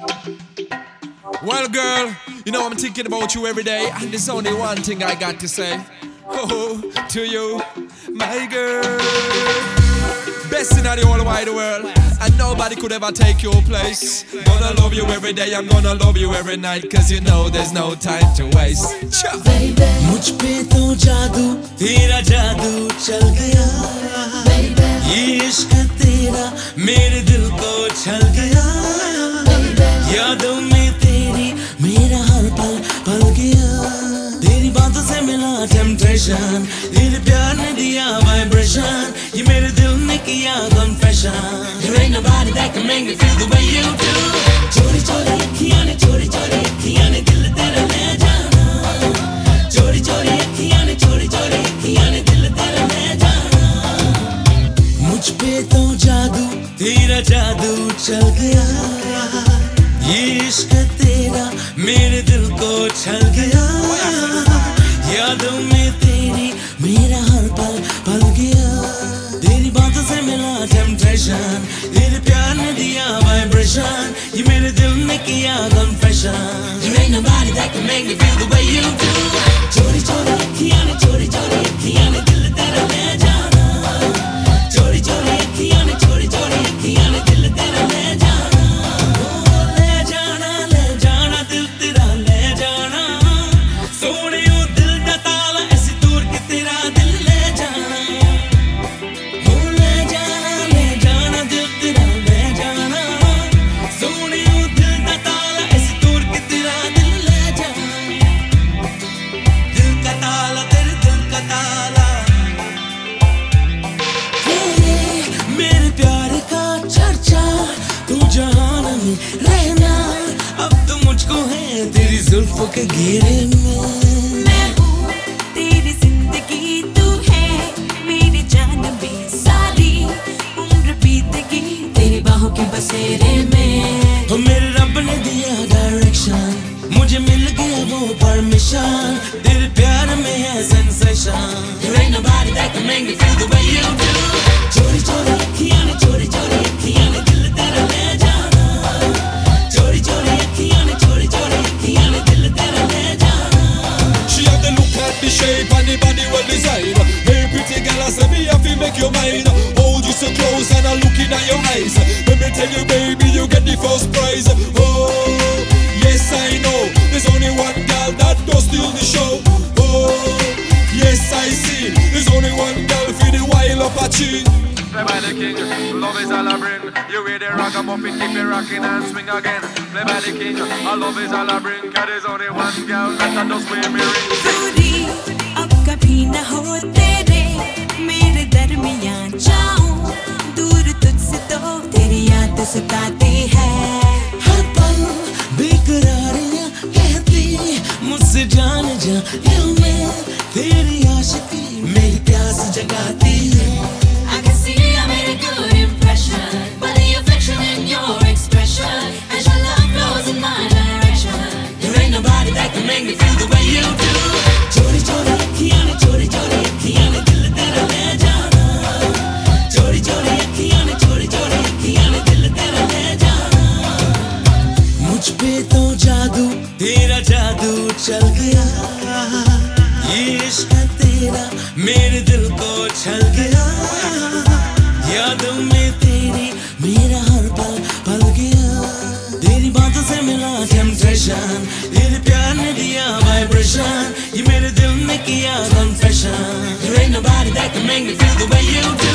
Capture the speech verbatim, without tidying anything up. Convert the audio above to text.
Well, girl, you know I'm thinking about you every day, and there's only one thing I got to say. Oh, to you, my girl. Best in the whole wide world, and nobody could ever take your place. Gonna love you every day, I'm gonna love you every night, cause you know there's no time to waste. मुझ पे तो जादू तेरा जादू चल गया, ये इश्क तेरा मेरे दिल को छल गया, यादों में तेरी मेरा हर पल पल गया, तेरी बातों से मिला टेम्पटेशन, तेरे प्यार ने दिया वाइब्रेशन, ये मेरे दिल ने किया confession. There ain't nobody that can make me feel the way you do. चोरी चोरी अखियां ने चोरी चोरी अखियां ने दिल तेरा ले जाना, चोरी चोरी अखियां ने चोरी चोरी अखियां ने दिल तेरा ले जाना. मुझ पे तो जादू तेरा जादू चल गया, ये इश्क तेरा मेरे दिल को छल गया, यादों में तेरी मेरा हर पल पल गया, तेरी बातों से मिला टेम्पटेशन, तेरे प्यार ने दिया वाइब्रेशन, ये मेरे दिल ने किया confession. There ain't nobody that can make me feel the way you do. चोरी चोरी अखियां ने चोरी चोरी अखियां ने दिल तेरा ले जाना, चोरी चोरी अखियां ने चोरी चोरी अखियां ने दिल तेरा ले जाना, ले जाना ले जाना दिल तेरा ले जाना, सोने ओ दिल दा ताला ऐसी दूर के तेरा दिल ले जाना, ले जाना ले जाना दिल तेरा ले जाना, सोने ओ दिल दा ताला ऐसी दूर के तेरा दिल ले जाना, दिल का ताला तेरे दिल का ताला, तेरे मेरे प्यार का चर्चा तू जहान में रहना, अब तो मुझको है तेरी जुल्फों के घेरे में. मैं हूँ तेरी जिंदगी, तू है मेरी जान में, सारी उम्र बीतेगी तेरी बाहों के बसेरे में. हो मेरे रब ने दिया डायरेक्शन, मुझे मिल गया वो परमिशन, तेरे प्यार में है sensation. There ain't nobody that can make me feel the way you do. चोरी चोरी अखियां ने चोरी चोरी अखियां ने दिल तेरा ले जाना, चोरी चोरी अखियां ने चोरी चोरी अखियां ने दिल तेरा ले जाना. She have the look at the shape and the body well designed. Hey pretty girl, I say me have to make your mind. Hold you so close and I looking at your eyes. Let me tell you baby, you get the first prize. Oh, yes I know, there's only one girl that does steal the show. Oh, yes I see, there's only one girl for the wild Apache. Play by the king, love is all I bring. You hear the ragamuffin, keep it rocking and swing again. Play by the king, our love is all I bring. Cause there's only one girl that I does wear me ring. दूरी अब कभी न हो तेरे मेरे दरमियां, जाऊं दूर तुझसे तो तेरी याद सताती है. हर पल बेकरारियां कहती मुझसे जान जा, दिल में तेरी आशिकी मेरी प्यास जगाती है. I can see I made a good impression by the affection in your expression, as your love flows in my direction. There ain't nobody that can make me feel the way you do. चोरी चोरी अखियां ने चोरी चोरी अखियां ने दिल तेरा ले जाना, चोरी चोरी अखियां ने चोरी चोरी अखियां ने दिल तेरा ले जाना. मुझ पे तो जादू तेरा जादू चल गया, ये इश्क तेरा मेरे दिल को छल गया, यादों में तेरी मेरा हर पल पल गया, तेरी बातों से मिला टेम्पटेशन, तेरे प्यार ने दिया वाइब्रेशन, ये मेरे दिल ने किया confession. There ain't nobody that can make me feel the way you do.